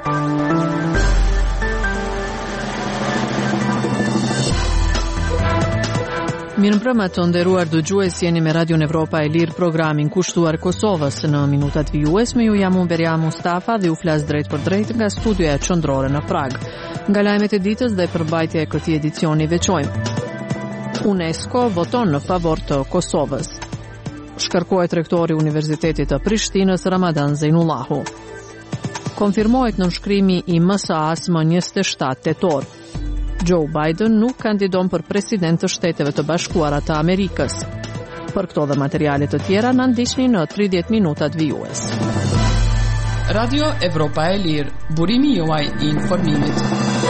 Mirëmbrëma të nderuar dëgjues, jeni me Radio Evropa e Lirë, programin kushtuar Kosovës në minutat vijuesme. Ju jam Beria Mustafa dhe u flas drejt për drejt nga studioja qendrore në Prag. Nga lajmet e ditës dhe përmbajtja e këtij edicioni veçojmë. UNESCO voton në favor të Kosovës. Shkarkohet rektori i Universitetit të Prishtinës Ramadan Zeinullahu. Konfirmohet nënshkrimi i MSA-s më 27 tetor. Joe Biden nuk kandidon për president të Shteteve të Bashkuara të Amerikës. Për këto dhe materialet të tjera na ndiqni në 30 minutat vijues. Radio Evropa e Lirë, burimi juaj i informimit.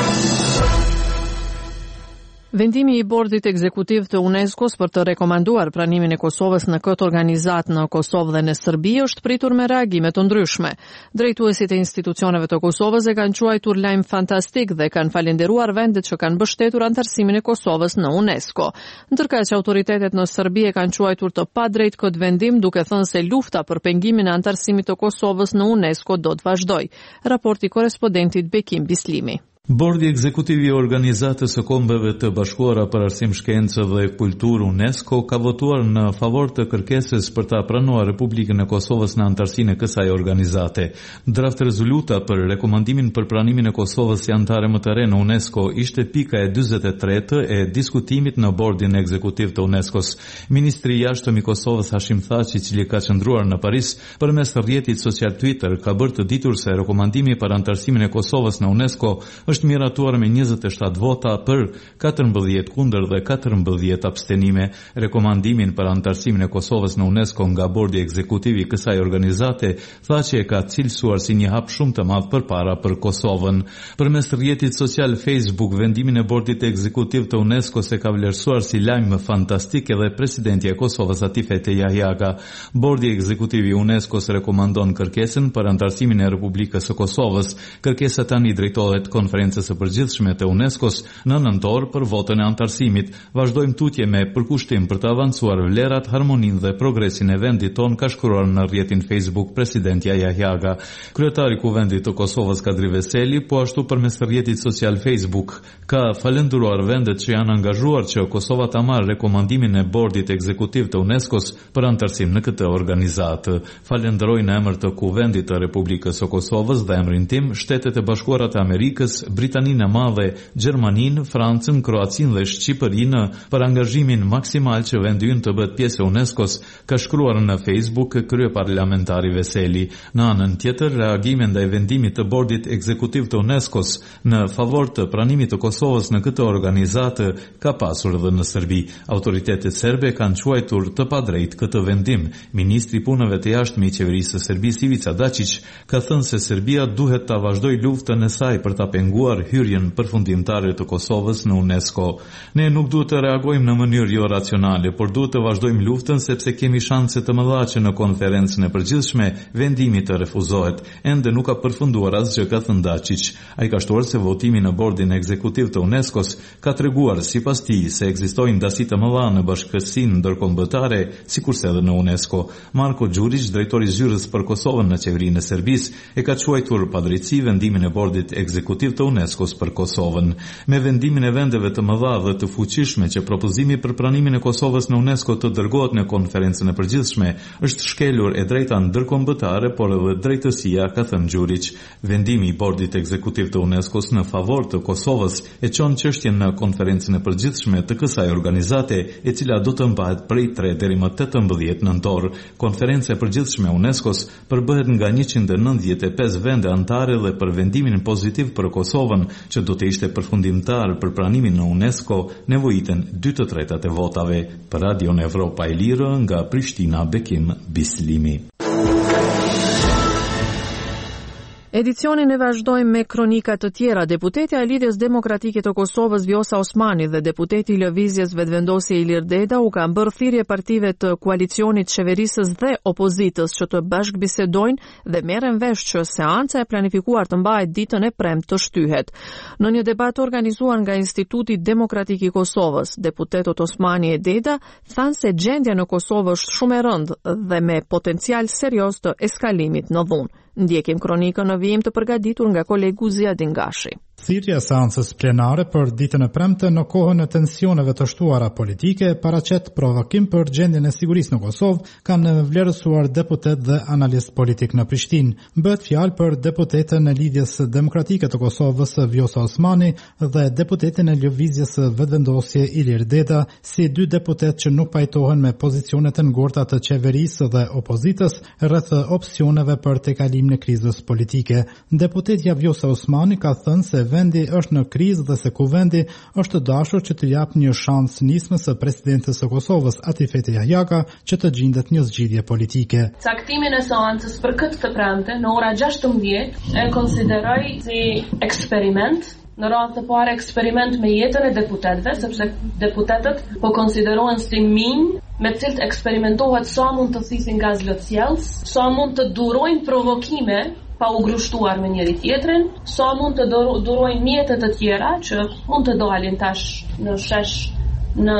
Vendimi i bordit ekzekutiv të UNESCO-s për të rekomanduar pranimin e Kosovës në këtë organizatë në Kosovë dhe në Serbi është pritur me reagime të ndryshme. Drejtuesit e institucioneve të Kosovës e kanë quajtur lajm fantastik dhe kanë falenderuar vendet që kanë mbështetur anëtarësimin e Kosovës në UNESCO. Ndërkaq që autoritetet në Serbi e kanë quajtur të padrejtë këtë vendim, duke thënë se lufta për pengimin e anëtarësimit të Kosovës në UNESCO do të vazhdojë. Raporti korrespondentit Bekim Bislimi. Bordi ekzekutiv i Organizatës së Kombeve të Bashkuara për Arsim, Shkencë dhe Kulturë UNESCO ka votuar në favor të kërkesës për ta pranuar Republikën e Kosovës në anëtarësinë e kësaj organizate. Draft rezoluta për rekomandimin për pranimin e Kosovës si anëtare më të re në UNESCO ishte pika e 43 e diskutimit në Bordin ekzekutiv të UNESCO-s. Ministri i jashtëm i Kosovës Hashim Thaçi, i cili ka qëndruar në Paris përmes rrjetit social Twitter, ka bërë të ditur se rekomandimi për anëtarësimin e Kosovës në UNESCO është miratuar me 27 vota për 14 kundër dhe 14 abstenime. Rekomandimin për anëtarësimin e Kosovës në UNESCO nga bordi ekzekutiv i kësaj organizate tha që e ka cilësuar si një hap shumë të madh përpara për Kosovën. Përmes rrjetit social Facebook, vendimin e bordit ekzekutiv të UNESCO se ka vlerësuar si lajm fantastik edhe presidenti e Kosovës Atifete Jahjaga. Bordi ekzekutiv i UNESCO-s rekomandon kërkesën për anëtarësimin e Republikës së Kosovës. Kërkesa tani drejtohet konferencës së përgjithshme të UNESCO-s në nëntor për votën e anëtarësimit. Vazhdojmë tutje me përkushtim për të avancuar vlerat, harmoninë dhe progresin e vendit ton, ka shkruar në rrjetin Facebook presidentja Jahjaga. Kryetari i Kuvendit të Kosovës Kadri Veseli, po ashtu përmes rrjetit social Facebook, ka falenderuar vendet që janë angazhuar që Kosova ta marrë rekomandimin e bordit ekzekutiv të UNESCO-s për anëtarësim në këtë organizatë. Falenderoj në emër të Kuvendit të Republikës së Kosovës dhe emrin tim Shtetet e Bashkuara të Amerikës, Britaninë e Madhe, Gjermaninë, Francën, Kroacinë dhe Shqipërinë për angazhimin maksimal që vendi ynë të bëhet pjesë e UNESCO-s, ka shkruar në Facebook kryeparlamentari Veseli. Në anën tjetër, reagime ndaj vendimit të bordit ekzekutiv të UNESCO-s në favor të pranimit të Kosovës në këtë organizatë ka pasur edhe në Serbi. Autoritetet serbe kanë quajtur të padrejtë këtë vendim. Ministri i Punëve të Jashtme i qeverisë së Serbisë Ivica Dačić ka thënë se Serbia duhet ta vazhdojë luftën e saj për ta penguar hyrjen përfundimtare të Kosovës në UNESCO. Ne nuk duhet të reagojmë në mënyrë jo racionale, por duhet të vazhdojmë luftën sepse kemi shanse të mëdha që në konferencën e përgjithshme vendimi të refuzohet. Ende nuk ka përfunduar asgjë, ka thënë Dačić. Ai ka shtuar se votimi në bordin ekzekutiv të UNESCO-s ka treguar sipas tij se ekzistojnë ndasi të mëdha në bashkësinë ndërkombëtare, sikurse edhe në UNESCO. Marko Đurić, drejtori i zyrës për Kosovën në qeverinë e Serbisë, e ka quajtur padrejtësi vendimin e bordit ekzekutiv të UNESCO-s për Kosovën. Me vendimin e vendeve të mëdha dhe të fuqishme që propozimi për pranimin e Kosovës në UNESCO të dërgohet në konferencën e përgjithshme, është shkelur e drejta ndërkombëtare, por edhe drejtësia, ka thënë Đurić. Vendimi i bordit ekzekutiv të UNESCO-s në favor të Kosovës e çon çështjen në konferencën e përgjithshme të kësaj organizate, e cila do të mbahet prej 3 deri më 18 nëntor. Konferenca e përgjithshme e UNESCO-s përbëhet nga 195 vende anëtare dhe për vendimin pozitiv për Kosovën, që do të ishte përfundimtar për pranimin në UNESCO, nevojiten 2/3 e votave. Për Radio Evropa e Lirë, nga Prishtina, Bekim Bislimi. Edicionin e vazhdojmë me kronika të tjera. Deputetja e Lidhjes Demokratike të Kosovës Vjosa Osmani dhe deputeti i Lëvizjes Vetëvendosje Ilir Deda u kanë bërë thirrje partive të koalicionit qeverisës dhe opozitës që të bashkëbisedojnë dhe merren vesh që seanca e planifikuar të mbahet ditën e premtë të shtyhet. Në një debat organizuar nga Instituti Demokratik i Kosovës, deputetët Osmani e Deda thanë se gjendja në Kosovë është shumë e rëndë dhe me potencial serioz të eskalimit në dhunë. Ndjekim kronikën në vijim të përgatitur nga kolegu Ziadin Gashi. Thirrja e seancës plenare për ditën e premte në kohën e tensioneve të shtuara politike paraqet provokim për gjendjen e sigurisë në Kosovë, kanë vlerësuar deputet dhe analist politik në Prishtinë. Bëhet fjalë për deputetën e Lidhjes Demokratike të Kosovës Vjosa Osmani dhe deputetin e Lëvizjes Vetëvendosje Ilir Deda, si dy deputet që nuk pajtohen me pozicionet e ngurta të qeverisë dhe opozitës rreth opsioneve për tejkalimin e krizës politike. Deputetja Vjosa Osmani ka thënë se vendi është në krizë dhe se kuvendi është dashur që të jap një shans nismës së presidentës së Kosovës Atifete Jahjaka që të gjendet një zgjidhje politike. Caktimin e seancës për këtë të premte në ora 16 e konsideroj si eksperiment. Në radhë të parë eksperiment me jetën e deputetëve, sepse deputetët po konsiderohen si minj me të cilët eksperimentohet sa mund të thisin gaz lotësjellës, sa mund të durojnë provokime pa u grushtuar me njëri tjetrin, sa mund të durojnë mjetet të tjera që mund të dalin tash në shesh në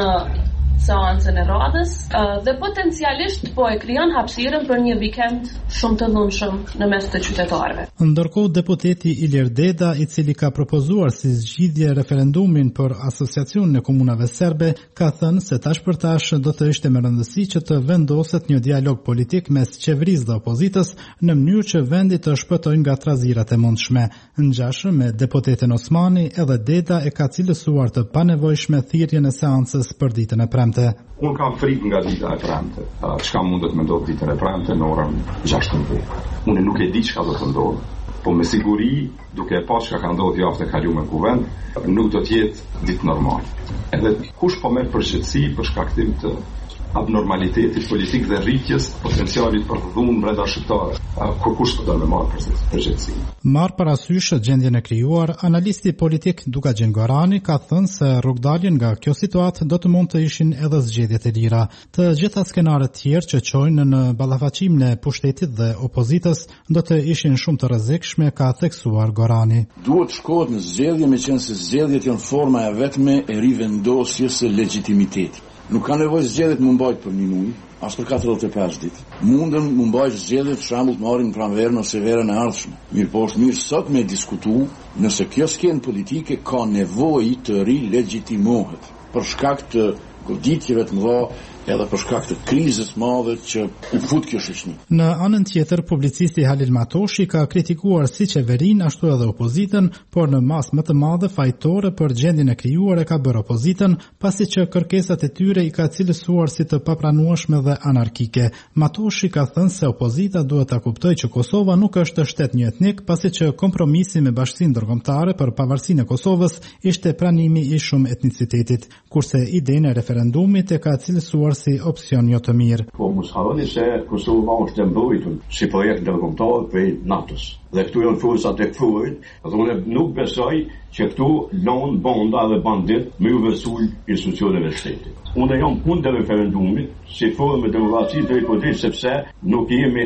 seancën e radhës dhe potencialisht po e krijon hapësirën për një vikend shumë të dhunshëm në mes të qytetarëve. Ndërkohë deputeti Ilir Deda, i cili ka propozuar si zgjidhje referendumin për asociacionin e komunave serbe, ka thënë se tash për tash do të ishte me rëndësi që të vendoset një dialog politik mes qeverisë dhe opozitës në mënyrë që vendi të shpëtojë nga trazirat e mundshme. Ngjashëm me deputetin Osmani, edhe Deda e ka cilësuar të panevojshme thirrjen e seancës për ditën e premte. Unë kam frikë nga dita e premte. Çka mundet me ndodhë ditën e premte në orën 16. Unë nuk e di çka do të ndodhë, po me siguri, duke e pas çka ka ndodhur javën e kaluar në kuvend, nuk do të jetë ditë normale. Edhe kush po merr përgjegjësi për shkaktim të abnormalitetit politik dhe rritjes potencialit për dhunë brenda shqiptare. Kush do të marrë përgjegjësi? Marr parasysh gjendjen e krijuar, analisti politik Dukaxhin Gorani ka thënë se rrugdaljen nga kjo situatë do të mund të ishin edhe zgjedhjet e lira. Të gjitha skenaret tjerë që çojnë në ballafaqimin e pushtetit dhe opozitës do të ishin shumë të rrezikshme, ka theksuar Gorani. Duhet shkohet në zgjedhje meqense zgjedhjet janë forma e vetme e rivendosjes së legitimitetit. Nuk ka nevojë zgjedhjet më mbajt për një muaj, as për 45 ditë. Mundën më mbajt zgjedhjet për shembull të marrin pranverën ose verën e ardhshme. Mirë po është mirë sot me diskutu nëse kjo skenë politike ka nevojë të rilegitimohet për shkak të goditjeve të mëdha edhe për shkak të krizës madhe që u fut kjo shoqëni. Në anën tjetër, publicisti Halil Matoshi ka kritikuar si qeverinë ashtu edhe opozitën, por në masë më të madhe fajtore për gjendjen e krijuar e ka bërë opozitën, pasi që kërkesat e tyre i ka cilësuar si të papranueshme dhe anarkike. Matoshi ka thënë se opozita duhet ta kuptojë që Kosova nuk është shtet një etnik, pasi që kompromisi me Bashkinë Ndërkombëtare për pavarësinë e Kosovës ishte pranimi i shumë etnicitetit, kurse idenë e referendumit e ka cilësuar si opsion jo të mirë. Po mos harroni se Kosova është e mbrojtur si projekt ndërkombëtar prej NATO-s. Dhe këtu janë forcat e këfurit, dhe unë nuk besoj që këtu lanë banda dhe bandit me u vërsul institucioneve shtetit. Unë jam kundër referendumit si formë demokraci drejt politik, sepse nuk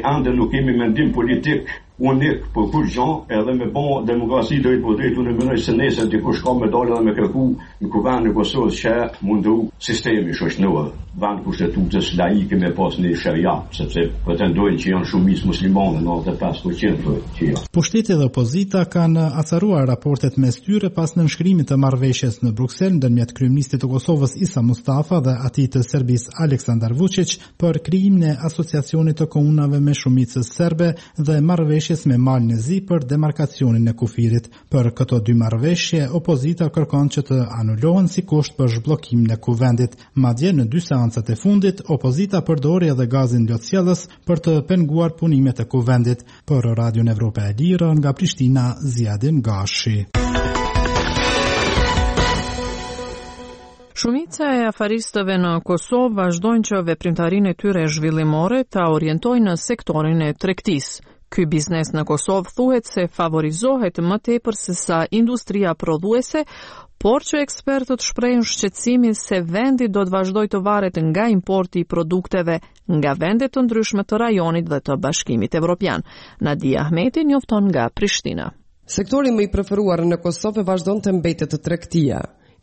kemi mendim politik unik për kur gjën, edhe me bon demokraci drejt politik, unë mendoj se nesër dikush ka me dalë dhe me kërku në kuvendin e Kosovës që mundu sistemi shoqëror, vend kushtetutës laike me pas një sharia, sepse pretendojnë që janë shumicë muslimane, 95% që janë. Pushteti dhe opozita kanë acaruar raportet mes tyre pas nënshkrimit të marrëveshjes në Bruksel ndërmjet kryeministit të Kosovës Isa Mustafa dhe atij të Serbisë Aleksandar Vučić për krijimin e asociacionit të komunave me shumicë serbe dhe marrëveshjes me Malin e Zi për demarkacionin e kufirit. Për këto dy marrëveshje, opozita kërkon që të anulohen si kusht për zhbllokimin e kuvendit. Madje në dy seancat e fundit, opozita përdori edhe gazin lotësjellës për të penguar punimet e kuvendit. Për Radio Evropa e Lirë, nga Prishtina, Ziadin Gashi. Shumica e afaristëve në Kosovë vazhdojnë që veprimtarinë e tyre zhvillimore ta orientojnë në sektorin e tregtisë. Ky biznes në Kosovë thuhet se favorizohet më tepër se sa industria prodhuese, por që ekspertët shprehin shqetësimin se vendi do të vazhdojë të varet nga importi i produkteve nga vende të ndryshme të rajonit dhe të Bashkimit Evropian. Nadia Ahmeti njofton nga Prishtina. Sektori më i preferuar në Kosovë vazhdon të mbetet të tregtia.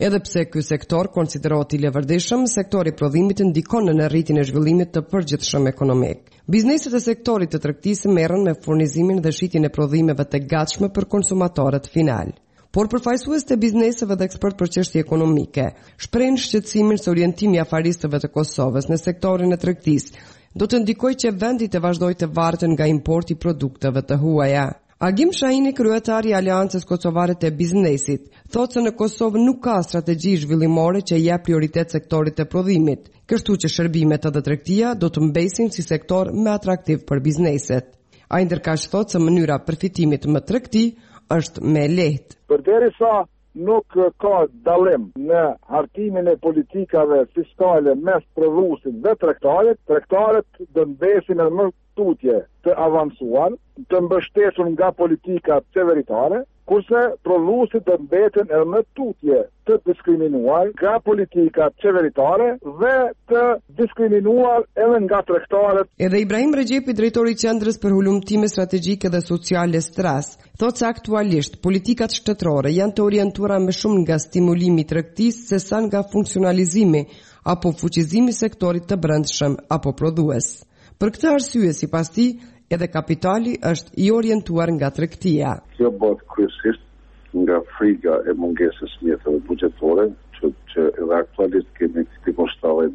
Edhe pse ky sektor konsiderohet i levërdishëm, sektori i prodhimit ndikon në rritjen e zhvillimit të përgjithshëm ekonomik. Bizneset e sektorit të tregtisë merren me furnizimin dhe shitjen e prodhimeve të gatshme për konsumatorët final. Por përfaqësues të bizneseve dhe ekspert për çështje ekonomike shprehin shqetësimin se orientimi i afaristëve të Kosovës në sektorin e tregtisë do të ndikojë që vendi të vazhdojë të varet nga importi i produkteve të huaja. Agim Shahini, kryetari i Aleancës Kosovare të Biznesit, thotë se në Kosovë nuk ka strategji zhvillimore që jep prioritet sektorit të prodhimit, kështu që shërbimet edhe tregtia do të mbesin si sektor më atraktiv për bizneset. Ai ndërkaq thotë se mënyra përfitimit më tregti është me lehtë. Përderisa nuk ka dallim në hartimin e politikave fiskale mes prodhuesit dhe tregtarët do mbesin në më tutje të avancuar, të mbështetur nga politika qeveritare, kurse prodhuesit do mbeten edhe në tutje të diskriminuar nga politika qeveritare dhe të diskriminuar edhe nga tregtarët. Edhe Ibrahim Regjepi, drejtori i Qendrës për Hulumtime Strategjike dhe Sociale Stras, thotë se aktualisht politikat shtetërore janë të orientuara më shumë nga stimulimi i tregtisë sesa nga funksionalizimi apo fuqizimi i sektorit të brendshëm apo prodhues. Për këtë arsye, sipas tij, edhe kapitali është i orientuar nga tregtia. Kjo bëhet kryesisht nga friga e mungesës mjeteve buxhetore, që edhe aktualisht kemi tipon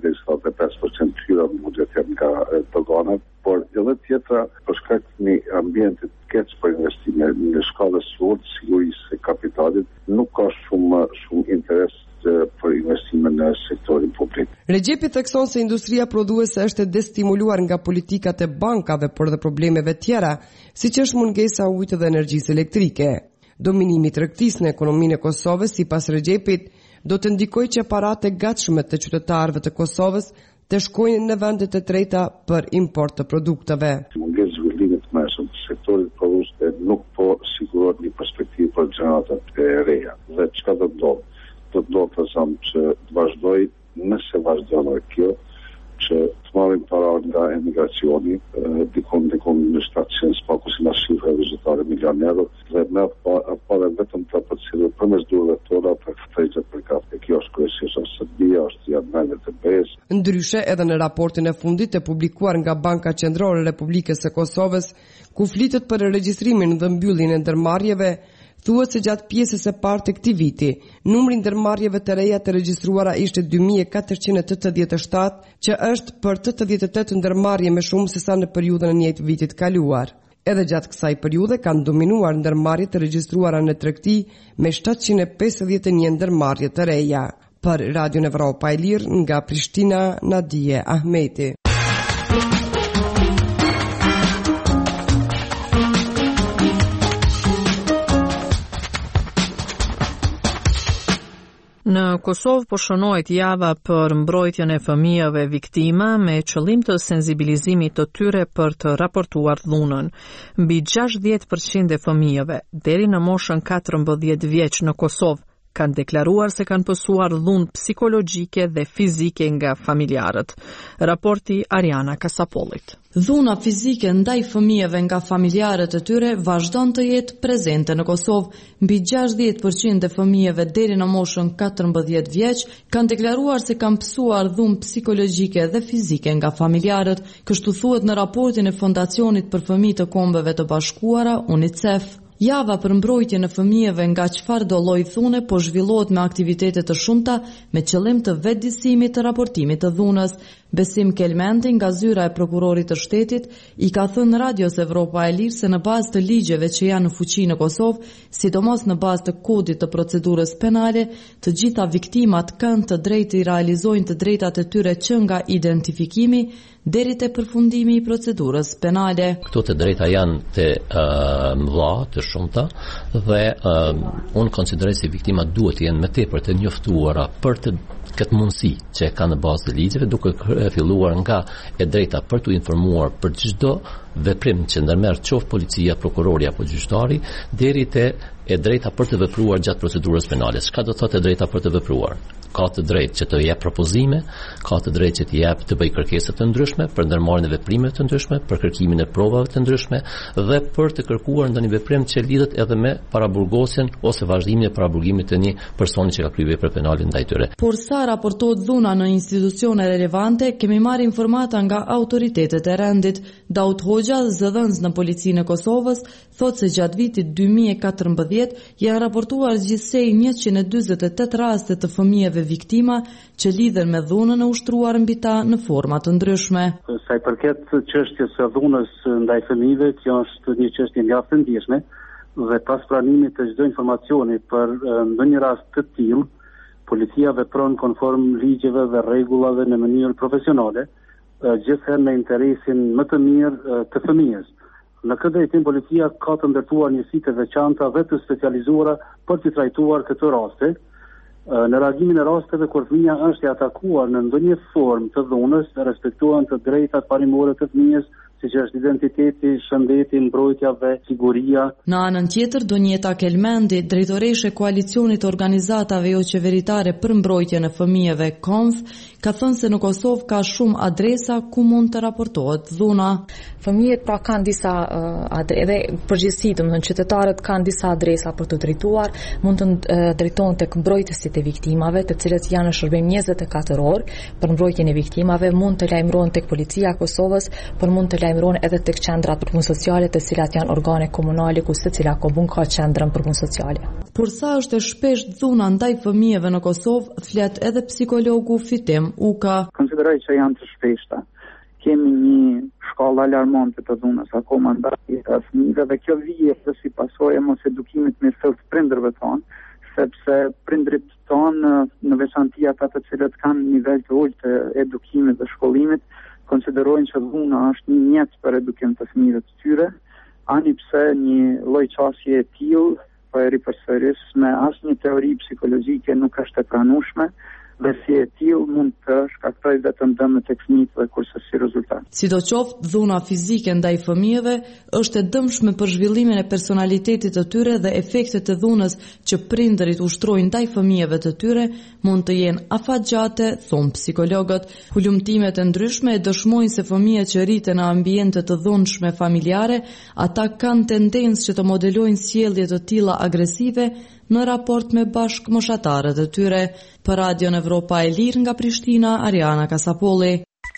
70-75% hyra në buxhet nga doganat, por edhe tjetra për shkak të një ambientit keq për investime në shkallës së lartë sigurisë së kapitalit, nuk ka shumë interes për investime në sektorin publik. Regjepi thekson se industria prodhuese është e destimuluar nga politikat e bankave, por dhe problemeve tjera, siç është mungesa e ujit dhe energjisë elektrike. Dominimi i tregtisë në ekonominë e Kosovës, sipas Regjepit, do të ndikojë që paratë e gatshme të qytetarëve të Kosovës të shkojnë në vendet e treta për import të produkteve. Mungesë zhvillimit të mëshëm të sektorit prodhues nuk po sigurohet një perspektivë për gjeneratat e reja. Dhe çka do të ndodhë? Do të ndodhë që të vazhdoj, nëse vazhdojnë kjo, që të marrin para nga emigracioni, dikon në 700 spaku si shifra vizitare milionerë, dhe me apare vetëm të përcilë përmes durve tona për ftejgjët për kafe. Kjo është kryesisht është Serbia, është janë vendet e BE-s. Ndryshe, edhe në raportin e fundit e publikuar nga Banka Qendrore e Republikës së Kosovës, ku flitet për regjistrimin dhe mbylljen e ndërmarrjeve, thuhet se gjatë pjesës së parë të këtij viti, numri i ndërmarrjeve të reja të regjistruara ishte 2487, që është për 88 ndërmarrje më shumë se sa në periudhën e njëjtë vitit kaluar. Edhe gjatë kësaj periudhe kanë dominuar ndërmarrjet të regjistruara në tregti me 751 ndërmarrje të reja. Për Radio Evropa e Lirë nga Prishtina, Nadije Ahmeti. Në Kosovë po shënohet java për mbrojtjen e fëmijëve viktima me qëllim të sensibilizimit të tyre për të raportuar dhunën. Mbi 60% e fëmijëve deri në moshën 14 vjeç në Kosovë kanë deklaruar se kanë pësuar dhunë psikologjike dhe fizike nga familjarët. Raporti Ariana Kasapollit. Dhuna fizike ndaj fëmijëve nga familjarët e tyre vazhdon të jetë prezente në Kosovë. Mbi 60% e fëmijëve deri në moshën 14 vjeç kanë deklaruar se kanë pësuar dhunë psikologjike dhe fizike nga familjarët, kështu thuhet në raportin e Fondacionit për Fëmijë të Kombeve të Bashkuara, UNICEF. Java për mbrojtje në fëmijëve nga çfarë do lloj dhune po zhvillohet me aktivitete të shumta me qëllim të vetëdijësimit të raportimit të dhunës. Besim Kelmenti nga zyra e prokurorit të shtetit i ka thënë Radios Evropa e Lirë se në bazë të ligjeve që janë në fuqi në Kosovë, sidomos në bazë të kodit të procedurës penale, të gjitha viktimat kanë të drejtë i realizojnë të drejtat e tyre që nga identifikimi deri te përfundimi i procedurës penale. Këto të drejta janë të mëdha, të shumta dhe unë konsideroj se viktimat duhet të jenë më tepër të njoftuara për të këtë mundësi që ka në bazë të ligjeve, duke filluar nga e drejta për të informuar për çdo veprim që ndërmerr qoftë policia, prokurori apo gjyqtari, deri te e drejta për të vepruar gjatë procedurës penale. Çka do thotë e drejta për të vepruar? Ka të drejtë që të jep propozime, ka të drejtë që të jep të bëj kërkesa të ndryshme për ndërmarrjen e veprimeve të ndryshme, për kërkimin e provave të ndryshme dhe për të kërkuar ndonjë veprim që lidhet edhe me paraburgosjen ose vazhdimin e paraburgimit të një personi që ka kryer vepra penale ndaj tyre. Por sa raportohet dhuna në institucione relevante, kemi marrë informata nga autoritetet e rendit. Daud Hoxha, zëdhënës në policinë e Kosovës, thotë se gjatë vitit 2014 janë raportuar gjithsej 148 raste të fëmijëve viktima që lidhen me dhunën e ushtruar mbi ta në forma të ndryshme. Sa i përket çështjes së dhunës ndaj fëmijëve, kjo është një çështje mjaft e ndjeshme dhe pas pranimit të çdo informacioni për ndonjë rast të tillë, policia vepron konform ligjeve dhe rregullave në mënyrë profesionale, gjithherë në interesin më të mirë të fëmijës. Në këtë drejtim policia ka të ndërtuar njësi të veçanta dhe të specializuara për të trajtuar këto raste. Në reagimin e rasteve kur fëmia është e atakuar në ndonjë formë të dhunës, respektohen të drejtat parimore të fëmijës, siç është identiteti, shëndeti, mbrojtja dhe siguria. Në anën tjetër, Donjeta Kelmendi, drejtoreshe koalicionit organizatave jo qeveritare për mbrojtjen e fëmijëve KONF, ka thënë se në Kosovë ka shumë adresa ku mund të raportohet dhuna. Fëmijët pra kanë disa edhe përgjithësi, domethënë qytetarët kanë disa adresa për të drejtuar, mund të drejtohen tek mbrojtësit e viktimave, të cilët janë në shërbim 24 orë për mbrojtjen e viktimave, mund të lajmërohen tek policia e Kosovës, por mund të lajmërohen edhe tek qendrat për punë sociale, të cilat janë organe komunale ku secila komun ka qendrën për punë sociale. Por sa është e shpesht dhuna ndaj fëmijëve në Kosovë, flet edhe psikologu Fitim Uka. Konsideroj që janë të shpeshta. Kemi një shkallë alarmante të dhunës akoma ndaj fëmijëve dhe kjo vjen si pasojë mos edukimit me fillë të prindërve tonë, sepse prindrit tonë në veçanti ata të cilët kanë nivel të ulët të edukimit dhe shkollimit konsiderojnë që dhuna është një mjet për edukim të fëmijëve të tyre, ani pse një lloj qasje e tillë po e ripërsëris me asnjë teori psikologjike nuk është e pranueshme. Dhe si e tillë mund të shkaktojë vetëm dëm tek fëmijët dhe kurse si rezultat. Sidoqoftë, dhuna fizike ndaj fëmijëve është e dëmshme për zhvillimin e personalitetit të tyre dhe efektet e dhunës që prindërit ushtrojnë ndaj fëmijëve të tyre mund të jenë afatgjate, thon psikologët. Hulumtimet e ndryshme e dëshmojnë se fëmijët që rriten në ambiente të dhunshme familjare, ata kanë tendencë që të modelojnë sjellje të tilla agresive në raport me bashkëmoshatarët e tyre. Për Radion Evropa e Lirë nga Prishtina, Ariana Kasapolli.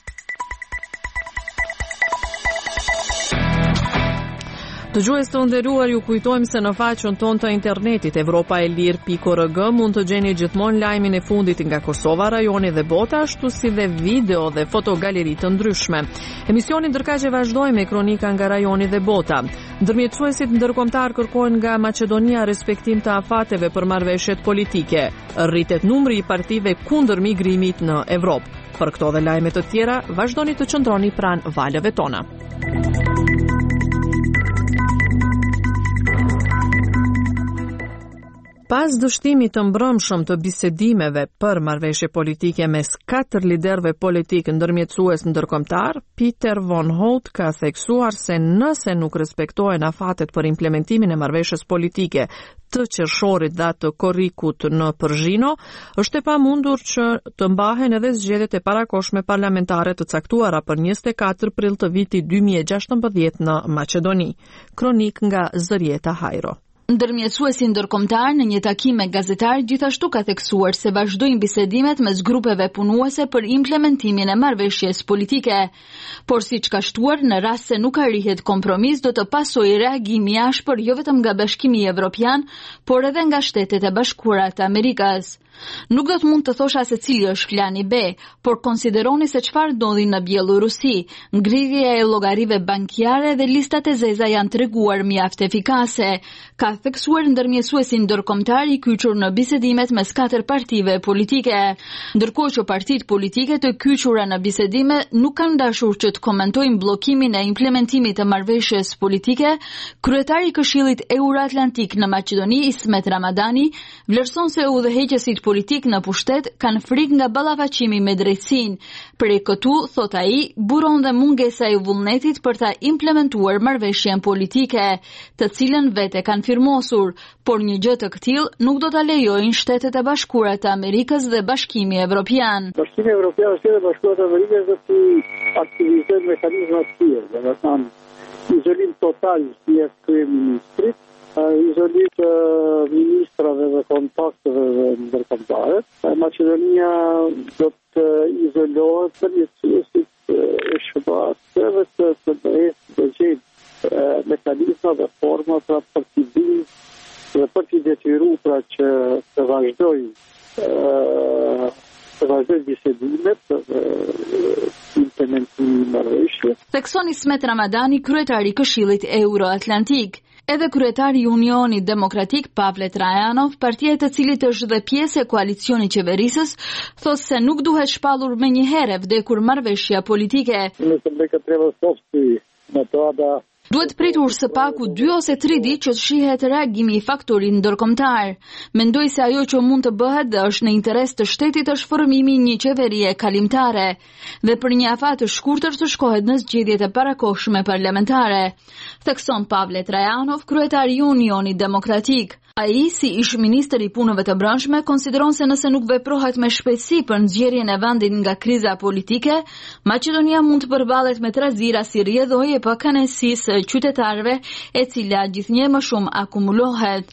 Dëgjues të nderuar, ju kujtojmë se në faqen tonë të internetit europaelir.org mund të gjeni gjithmonë lajmin e fundit nga Kosova, rajoni dhe bota, ashtu si dhe video dhe fotogaleri të ndryshme. Emisionin ndërkaq e vazhdojmë me kronika nga rajoni dhe bota. Ndërmjetësuesit ndërkombëtar kërkojnë nga Maqedonia respektim të afateve për marrëveshjet politike. Rritet numri i partive kundër migrimit në Evropë. Për këto dhe lajme të tjera, vazhdoni të qëndroni pranë valëve tona. Pas dështimit të mbrëmshëm të bisedimeve për marrëveshje politike mes 4 liderëve politik ndërmjetësues ndërkombëtar, Peter von Hout ka theksuar se nëse nuk respektohen afatet për implementimin e marrëveshjes politike të qershorit dhe të korrikut në Përzhino, është e pamundur që të mbahen edhe zgjedhjet e parakohshme parlamentare të caktuara për 24 prill të vitit 2016 në Maqedoni. Kronik nga Zërieta Hajro. Ndërmjetësuesi ndërkombëtar në një takim me gazetar gjithashtu ka theksuar se vazhdojnë bisedimet mes grupeve punuese për implementimin e marrëveshjes politike. Por siç ka shtuar, në rast se nuk arrihet kompromis, do të pasojë reagim i ashpër jo vetëm nga Bashkimi Evropian, por edhe nga Shtetet e Bashkuara të Amerikës. Nuk do të mund të thosha se cili është plani B, por konsideroni se çfarë ndodhi në Bielorusi. Ngrirja e llogarive bankare dhe listat e zeza janë treguar mjaft efikase, ka theksuar ndërmjetësuesi ndërkombëtar i kyçur në bisedimet mes 4 partive politike. Ndërkohë që partitë politike të kyçura në bisedime nuk kanë dashur që të komentojnë bllokimin e implementimit të marrëveshjes politike, kryetari i Këshillit Euroatlantik në Maqedoni, Ismet Ramadani, vlerëson se udhëheqësit politik në pushtet kanë frikë nga ballafaqimi me drejtësinë. Prej këtu, thot ai, buron dhe mungesa e vullnetit për ta implementuar marrëveshjen politike, të cilën vete kanë firmuar. mosur, por një gjë të këtillë nuk do ta lejojnë Shtetet e Bashkuara të Amerikës dhe Bashkimi Evropian. Bashkimi Evropian dhe Shtetet e Bashkuara të Amerikës do të aktivizojnë mekanizma të tjerë, domethënë izolim total si kryeministrit, izolim të ministrave dhe kontakteve dhe ndërkombëtare. Maqedonia do të izolohet për njësësit e shëbatëve të bëhet mekanizma dhe forma pra për t'i din dhe për t'i detyru pra që të vazhdojnë bisedimet dhe implementimi i marrëveshjes. Thekson Ismet Ramadani, kryetari i Këshillit Euro-Atlantik. Edhe kryetari i Unionit Demokratik Pavle Trajanov, partia e të cilit është dhe pjesë e koalicionit qeverisës, thosë se nuk duhet shpallur menjëherë vdekur marrëveshja politike. Duhet pritur së paku 2 ose 3 ditë që të shihet reagimi i faktorit ndërkombëtar. Mendoj se ajo që mund të bëhet dhe është në interes të shtetit është formimi i një qeverie kalimtare dhe për një afat të shkurtër të shkohet në zgjedhjet e parakohshme parlamentare. Thekson Pavle Trajanov, kryetari i Unionit Demokratik. Ai, si ish-ministër i punëve të brendshme, konsideron se nëse nuk veprohet me shpejtësi për nxjerrjen e vendit nga kriza politike, Maqedonia mund të përballet me trazira si rrjedhoi e pakanësisë së qytetarëve, e cila gjithnjë më shumë akumulohet.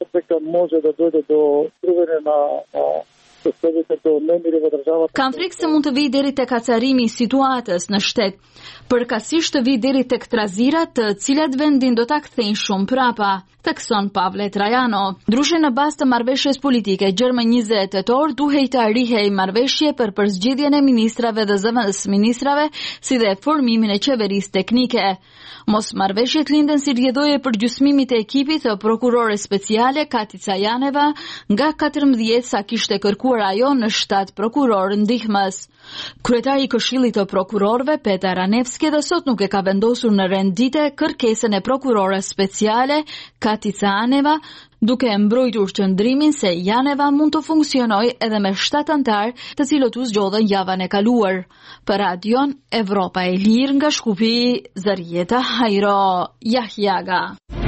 Kam frikë se mund të vijë deri tek acarimi i situatës në shtet, përkatësisht të vijë deri tek trazirat të cilat vendin do ta kthejnë shumë prapa, thekson Pavle Trajanov. Ndryshe në bazë të marrëveshjes politike gjermë 20 tetor duhej të arrihej marrëveshje për përzgjedhjen e ministrave dhe zëvendësministrave, si dhe formimin e qeverisë teknike. Mos marrëveshjet linden si rrjedhoje për gjysmimit e ekipit të prokurore speciale Katica Janeva nga 14 sa kishte kërkuar ajo në 7 prokuror ndihmës. Kryetari i Këshillit të Prokurorëve Petar Ranevski dhe sot nuk e ka vendosur në rendite kërkesën e prokurores speciale Katica Janeva, duke mbrojtur qëndrimin se Janeva mund të funksionojë edhe me 7 antar, të cilët u zgjodhen javën e kaluar. Për Radion Evropa e Lirë nga Shkupi, Zarieta Hajro Jahjaga.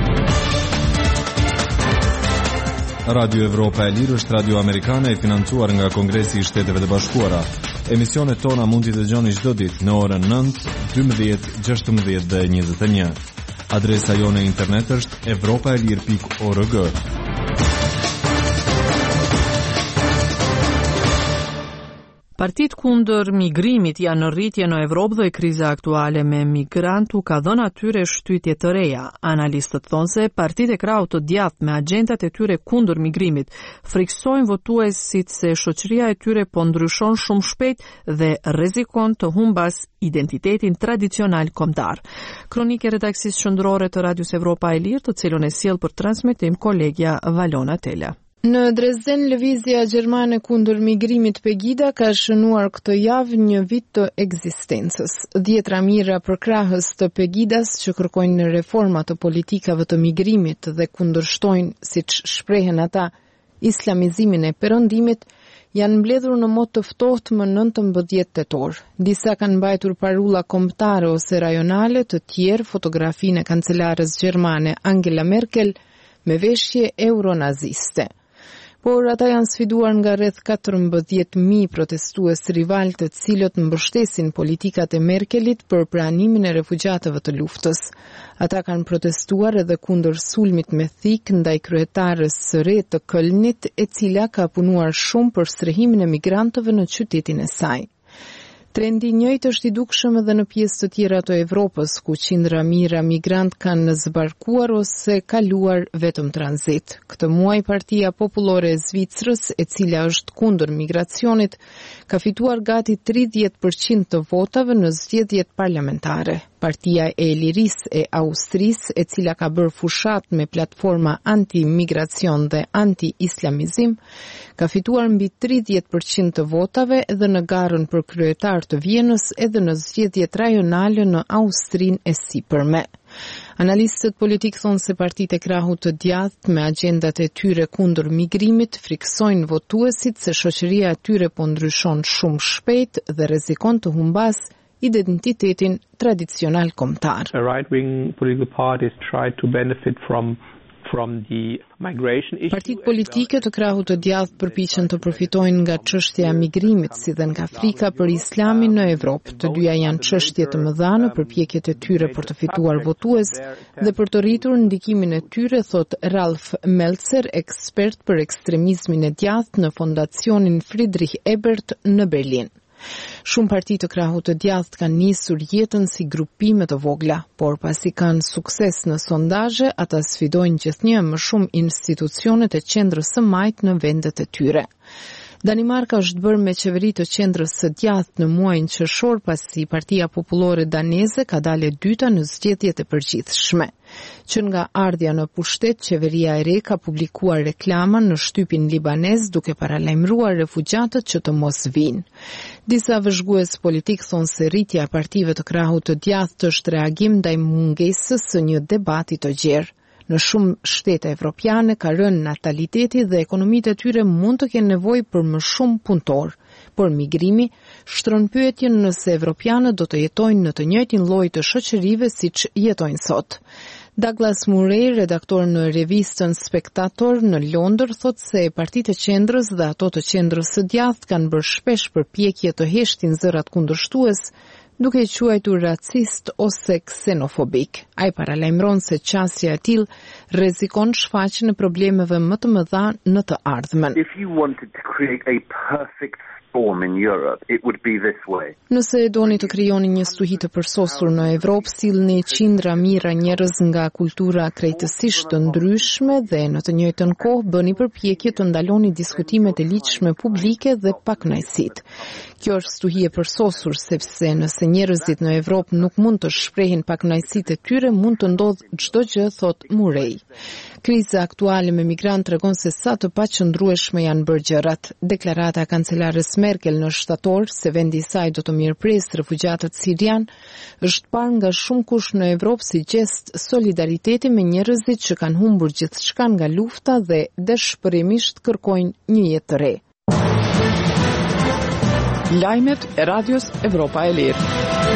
Radio Evropa e Lirë është radio amerikane e financuar nga Kongresi i Shteteve të Bashkuara. Emisionet tona mund t'i dëgjoni çdo ditë në orën 9, 12, 16 dhe 21. Adresa jone internet është europaelir.org. Partit kundër migrimit janë në rritje në Evropë dhe kriza aktuale me migrantu ka dhënë atyre shtytje të reja. Analistët thonë se partitë e krahut të djathtë me agjendat e tyre kundër migrimit friksojnë votuesit se shoqëria e tyre po ndryshon shumë shpejt dhe rrezikon të humbas identitetin tradicional kombëtar. Kronikë e redaksisë qendrore të Radios Evropa e Lirë, të cilën e sjell për transmetim kolegja Valona Tela. Në Dresden, lëvizja gjermane kundër migrimit Pegida ka shënuar këtë javë një vit të ekzistencës. 10 ramira për krahës të Pegidas që kërkojnë reforma të politikave të migrimit dhe kundërshtojnë, siç shprehen ata, islamizimin e perëndimit, janë mbledhur në mod të ftohtë më 19 tetor. Disa kanë mbajtur parulla kombëtare ose rajonale, të tjerë fotografinë e kancelares gjermane Angela Merkel me veshje euronaziste. Por ata janë sfiduar nga rreth 14.000 protestues rival të cilët mbështesin politikat e Merkelit për pranimin e refugjatëve të luftës. Ata kanë protestuar edhe kundër sulmit me thik ndaj kryetarës së re të Kölnit, e cila ka punuar shumë për strehimin e migrantëve në qytetin e saj. Trendi njëjtë është i dukshëm edhe në pjesë të tjera të Evropës, ku qindra mijëra migrant kanë zbarkuar ose kaluar vetëm tranzit. Këtë muaj Partia Popullore e Zvicrës, e cila është kundër migracionit, ka fituar gati 30% të votave në zgjedhjet parlamentare. Partia e Lirisë e Austrisë, e cila ka bërë fushat me platforma anti-migracion dhe anti-islamizim, ka fituar mbi 30% të votave edhe në garën për kryetar të Vienës edhe në zgjedhjet rajonale në Austrinë e sipërme. Analistët politik thonë se partitë e krahut të djathtë me agjendat e tyre kundër migrimit friksojnë votuesit se shoqëria e tyre po ndryshon shumë shpejt dhe rrezikon të humbas identitetin tradicional kombëtar. Right-wing political parties try to benefit from Partitë politike të krahut të djathtë përpiqen të përfitojnë nga çështja e migrimit, si dhe nga frika për islamin në Evropë. Të dyja janë çështje të mëdha në përpjekjet e tyre për të fituar votues dhe për të rritur ndikimin e tyre, thot Ralf Meltzer, ekspert për ekstremizmin e djathtë në Fondacionin Friedrich Ebert në Berlin. Shumë parti të krahut të djathtë kanë nisur jetën si grupime të vogla, por pasi kanë sukses në sondazhe, ata sfidojnë gjithnjë më shumë institucionet e qendrës së majtë në vendet e tyre. Danimarka është bërë me qeveri të qendrës së djathtë në muajin qershor pasi Partia Popullore Daneze ka dalë e dyta në zgjedhjet e përgjithshme. Që nga ardhja në pushtet, qeveria e re ka publikuar reklama në shtypin libanez duke paralajmëruar refugjatët që të mos vinë. Disa vëzhgues politik thonë se rritja e partive të krahut të djathtë është reagim ndaj mungesës së një debati të gjerë. Në shumë shtete evropiane ka rënë nataliteti dhe ekonomitë e tyre mund të kenë nevojë për më shumë punëtor. Por migrimi shtron pyetjen nëse evropianët do të jetojnë në të njëjtin lloj të shoqërive siç jetojnë sot. Douglas Murray, redaktor në revistën Spectator në Londër, thotë se partitë e qendrës dhe ato të qendrës së djathtë kanë bërë shpesh përpjekje të heshtin zërat kundërshtues, duke i quajtur racist ose ksenofobik. Ai paralajmëron se qasja e tillë rrezikon shfaqjen e problemeve më të mëdha në të ardhmen. If you wanted to create a perfect storm in Europe, it would be this way. Nëse doni të krijoni një stuhi të përsosur në Evropë, sillni qindra mijëra njerëz nga kultura krejtësisht të ndryshme dhe në të njëjtën kohë bëni përpjekje të ndaloni diskutimet e ligjshme publike dhe pakënaqësitë. Kjo është stuhi e përsosur sepse nëse njerëzit në Evropë nuk mund të shprehin pakënaqësitë e tyre, mund të ndodhë çdo gjë, thot Murray. Kriza aktuale me migrantë tregon se sa të paqëndrueshme janë bërë gjërat. Deklarata e kancelares Merkel në shtator se vendi i saj do të mirëpresë refugjatët sirian është parë nga shumë kush në Evropë si gest solidariteti me njerëzit që kanë humbur gjithçka nga lufta dhe dëshpërimisht kërkojnë një jetë të re. Lajmet e Radios Evropa e Lirë.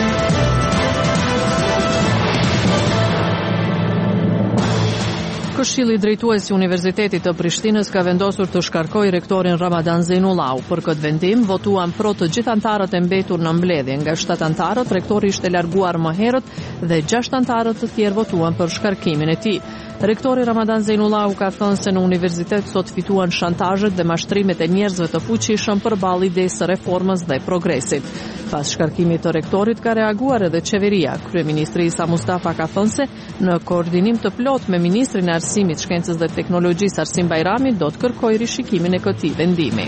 Këshilli drejtues i Universitetit të Prishtinës ka vendosur të shkarkojë rektorin Ramadan Zeinullau. Për këtë vendim votuan pro të gjithë anëtarët e mbetur në mbledhje. Nga 7 anëtarët, rektori ishte larguar më herët dhe 6 anëtarët të tjerë votuan për shkarkimin e tij. Rektori Ramadan Zeinullau ka thënë se në universitet sot fituan shantazhet dhe mashtrimet e njerëzve të fuqishëm përballë idesë së reformës dhe progresit. Pas shkarkimit të rektorit ka reaguar edhe qeveria. Kryeministri Isa Mustafa ka thënë se në koordinim të plot me ministrin e Arsimit, Shkencës dhe Teknologjisë Arsim Bajrami do të kërkojë rishikimin e këtij vendimi.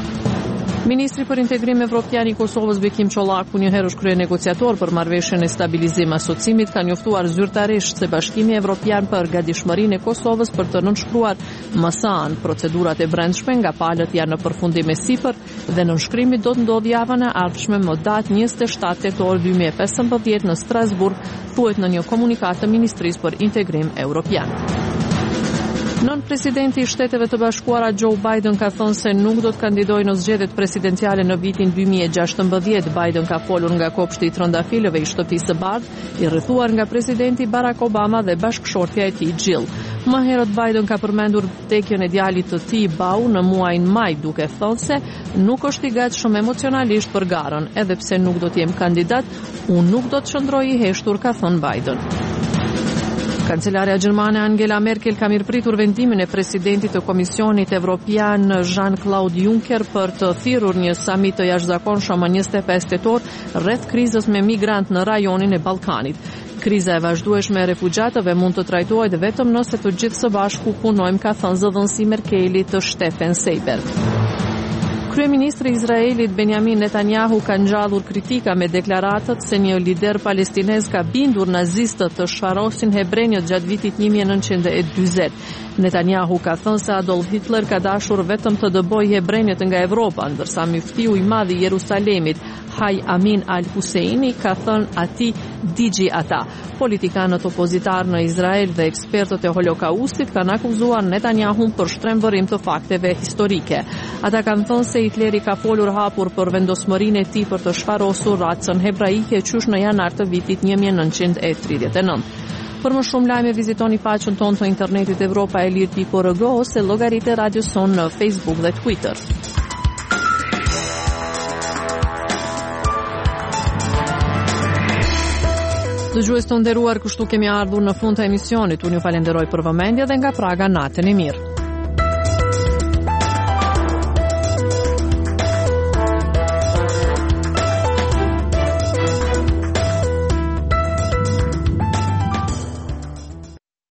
Ministri për Integrim Evropian i Kosovës Bekim Çollaku, një herë është krye negociator për marrëveshjen e stabilizim asocimit, ka njoftuar zyrtarisht se Bashkimi Evropian për gatishmërinë e Kosovës për të nënshkruar më së anë procedurat e brendshme nga palët janë në përfundim e sipër dhe nënshkrimi do të ndodhë javën e ardhshme më datë 27 tetor 2015 në Strasburg, thuhet në një komunikat të Ministrisë për Integrim Evropian. Nën-presidenti i Shteteve të Bashkuara Joe Biden ka thënë se nuk do të kandidojë në zgjedhjet presidenciale në vitin 2016. Biden ka folur nga kopshti i trëndafilëve i Shtëpisë së Bardhë, i rrethuar nga presidenti Barack Obama dhe bashkëshortja e tij Jill. Më herët Biden ka përmendur vdekjen e djalit të tij Beau në muajin maj, duke thënë se nuk është i gatshëm emocionalisht për garën, edhe pse nuk do të jem kandidat, unë nuk do të çndroj i heshtur, ka thënë Biden. Kancelarja gjermane Angela Merkel ka mirëpritur vendimin e presidentit të Komisionit Evropian Jean-Claude Juncker për të thirrur një samit të jashtëzakonshëm më 25 tetor rreth krizës me migrant në rajonin e Ballkanit. Kriza e vazhdueshme e refugjatëve mund të trajtohet vetëm nëse të gjithë së bashku punojmë, ka thënë zëdhënësi Merkelit të Stefan Seibert. Kryeministri i Izraelit Benjamin Netanyahu ka ngjallur kritika me deklaratat se një lider palestinez ka bindur nazistët të shfarosin hebrenjët gjatë vitit 1940. Netanyahu ka thënë se Adolf Hitler ka dashur vetëm të dëbojë hebrenjët nga Evropa, ndërsa miftiu i madh i Jerusalemit, Haj Amin al-Huseini, ka thënë atij digji ata. Politikanët opozitar në Izrael dhe ekspertët e Holokaustit kanë akuzuar Netanyahun për shtrembërim të fakteve historike. Ata kanë thënë se Hitleri ka folur hapur për vendosmërinë e tij për të shfarosur racën hebraike qysh në janar të vitit 1939. Për më shumë lajme vizitoni faqen tonë të internetit evropaelir.org ose llogaritë e Radios Son në Facebook dhe Twitter. Dëgjues të nderuar, kështu kemi ardhur në fund të emisionit. Unë ju falenderoj për vëmendje dhe nga Praga natën e mirë.